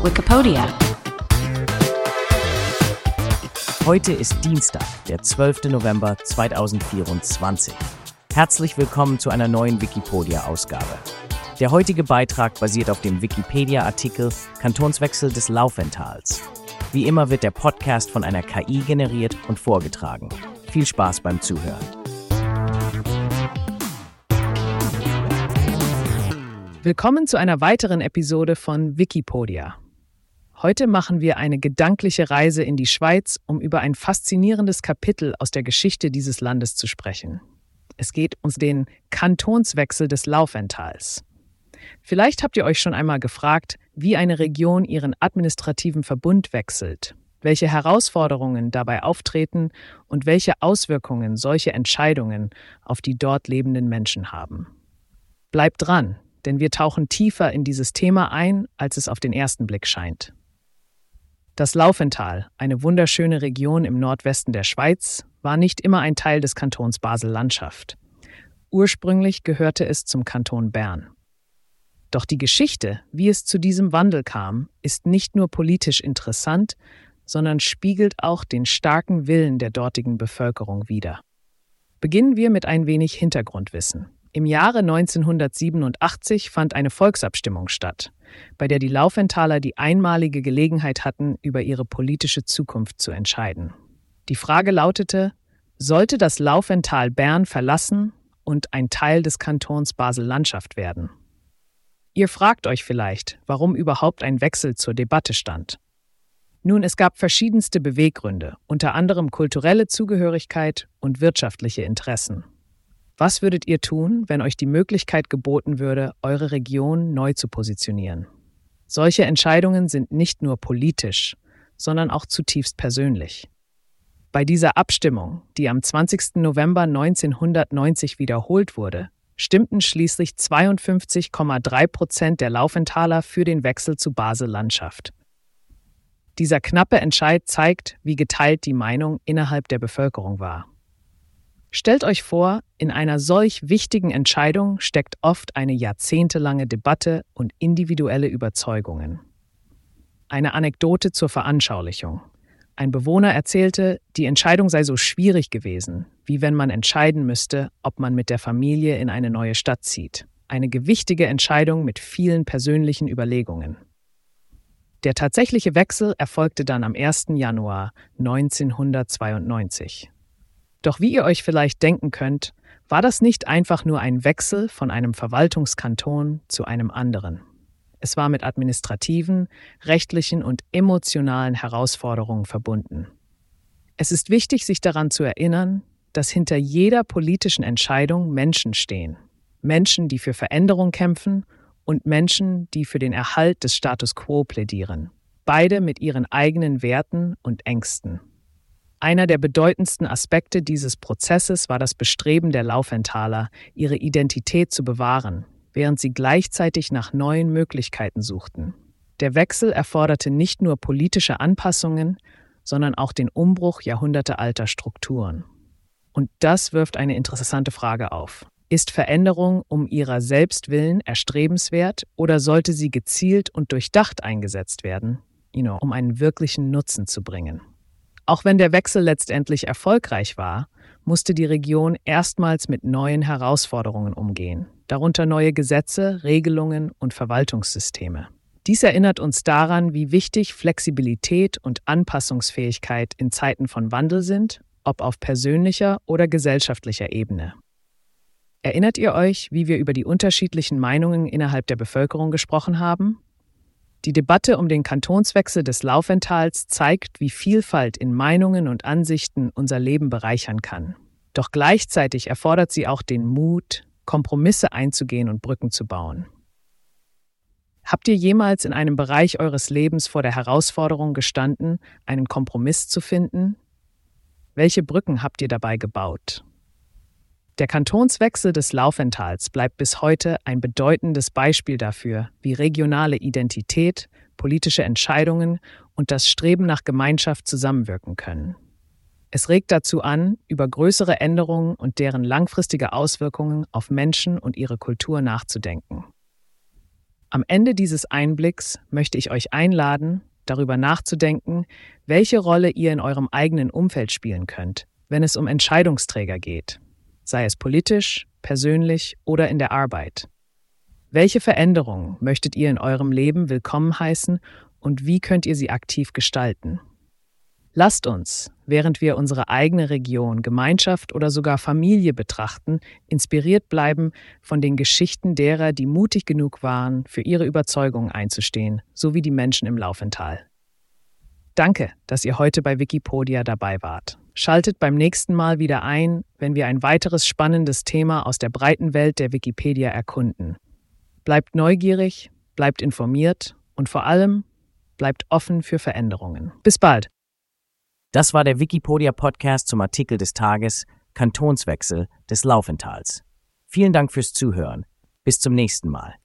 Wikipedia. Heute ist Dienstag, der 12. November 2024. Herzlich willkommen zu einer neuen Wikipedia-Ausgabe. Der heutige Beitrag basiert auf dem Wikipedia-Artikel Kantonswechsel des Laufentals. Wie immer wird der Podcast von einer KI generiert und vorgetragen. Viel Spaß beim Zuhören. Willkommen zu einer weiteren Episode von Wikipedia. Heute machen wir eine gedankliche Reise in die Schweiz, um über ein faszinierendes Kapitel aus der Geschichte dieses Landes zu sprechen. Es geht um den Kantonswechsel des Laufentals. Vielleicht habt ihr euch schon einmal gefragt, wie eine Region ihren administrativen Verbund wechselt, welche Herausforderungen dabei auftreten und welche Auswirkungen solche Entscheidungen auf die dort lebenden Menschen haben. Bleibt dran, denn wir tauchen tiefer in dieses Thema ein, als es auf den ersten Blick scheint. Das Laufental, eine wunderschöne Region im Nordwesten der Schweiz, war nicht immer ein Teil des Kantons Basel-Landschaft. Ursprünglich gehörte es zum Kanton Bern. Doch die Geschichte, wie es zu diesem Wandel kam, ist nicht nur politisch interessant, sondern spiegelt auch den starken Willen der dortigen Bevölkerung wider. Beginnen wir mit ein wenig Hintergrundwissen. Im Jahre 1987 fand eine Volksabstimmung statt, bei der die Laufentaler die einmalige Gelegenheit hatten, über ihre politische Zukunft zu entscheiden. Die Frage lautete: Sollte das Laufental Bern verlassen und ein Teil des Kantons Basel-Landschaft werden? Ihr fragt euch vielleicht, warum überhaupt ein Wechsel zur Debatte stand. Nun, es gab verschiedenste Beweggründe, unter anderem kulturelle Zugehörigkeit und wirtschaftliche Interessen. Was würdet ihr tun, wenn euch die Möglichkeit geboten würde, eure Region neu zu positionieren? Solche Entscheidungen sind nicht nur politisch, sondern auch zutiefst persönlich. Bei dieser Abstimmung, die am 20. November 1990 wiederholt wurde, stimmten schließlich 52,3% der Laufentaler für den Wechsel zu Basel-Landschaft. Dieser knappe Entscheid zeigt, wie geteilt die Meinung innerhalb der Bevölkerung war. Stellt euch vor, in einer solch wichtigen Entscheidung steckt oft eine jahrzehntelange Debatte und individuelle Überzeugungen. Eine Anekdote zur Veranschaulichung. Ein Bewohner erzählte, die Entscheidung sei so schwierig gewesen, wie wenn man entscheiden müsste, ob man mit der Familie in eine neue Stadt zieht. Eine gewichtige Entscheidung mit vielen persönlichen Überlegungen. Der tatsächliche Wechsel erfolgte dann am 1. Januar 1992. Doch wie ihr euch vielleicht denken könnt, war das nicht einfach nur ein Wechsel von einem Verwaltungskanton zu einem anderen. Es war mit administrativen, rechtlichen und emotionalen Herausforderungen verbunden. Es ist wichtig, sich daran zu erinnern, dass hinter jeder politischen Entscheidung Menschen stehen. Menschen, die für Veränderung kämpfen und Menschen, die für den Erhalt des Status quo plädieren. Beide mit ihren eigenen Werten und Ängsten. Einer der bedeutendsten Aspekte dieses Prozesses war das Bestreben der Laufentaler, ihre Identität zu bewahren, während sie gleichzeitig nach neuen Möglichkeiten suchten. Der Wechsel erforderte nicht nur politische Anpassungen, sondern auch den Umbruch jahrhundertealter Strukturen. Und das wirft eine interessante Frage auf. Ist Veränderung um ihrer selbst willen erstrebenswert oder sollte sie gezielt und durchdacht eingesetzt werden, um einen wirklichen Nutzen zu bringen? Auch wenn der Wechsel letztendlich erfolgreich war, musste die Region erstmals mit neuen Herausforderungen umgehen, darunter neue Gesetze, Regelungen und Verwaltungssysteme. Dies erinnert uns daran, wie wichtig Flexibilität und Anpassungsfähigkeit in Zeiten von Wandel sind, ob auf persönlicher oder gesellschaftlicher Ebene. Erinnert ihr euch, wie wir über die unterschiedlichen Meinungen innerhalb der Bevölkerung gesprochen haben? Die Debatte um den Kantonswechsel des Laufentals zeigt, wie Vielfalt in Meinungen und Ansichten unser Leben bereichern kann. Doch gleichzeitig erfordert sie auch den Mut, Kompromisse einzugehen und Brücken zu bauen. Habt ihr jemals in einem Bereich eures Lebens vor der Herausforderung gestanden, einen Kompromiss zu finden? Welche Brücken habt ihr dabei gebaut? Der Kantonswechsel des Laufentals bleibt bis heute ein bedeutendes Beispiel dafür, wie regionale Identität, politische Entscheidungen und das Streben nach Gemeinschaft zusammenwirken können. Es regt dazu an, über größere Änderungen und deren langfristige Auswirkungen auf Menschen und ihre Kultur nachzudenken. Am Ende dieses Einblicks möchte ich euch einladen, darüber nachzudenken, welche Rolle ihr in eurem eigenen Umfeld spielen könnt, wenn es um Entscheidungsträger geht, sei es politisch, persönlich oder in der Arbeit. Welche Veränderungen möchtet ihr in eurem Leben willkommen heißen und wie könnt ihr sie aktiv gestalten? Lasst uns, während wir unsere eigene Region, Gemeinschaft oder sogar Familie betrachten, inspiriert bleiben von den Geschichten derer, die mutig genug waren, für ihre Überzeugungen einzustehen, so wie die Menschen im Laufental. Danke, dass ihr heute bei Wikipedia dabei wart. Schaltet beim nächsten Mal wieder ein, wenn wir ein weiteres spannendes Thema aus der breiten Welt der Wikipedia erkunden. Bleibt neugierig, bleibt informiert und vor allem bleibt offen für Veränderungen. Bis bald! Das war der Wikipedia-Podcast zum Artikel des Tages Kantonswechsel des Laufentals. Vielen Dank fürs Zuhören. Bis zum nächsten Mal.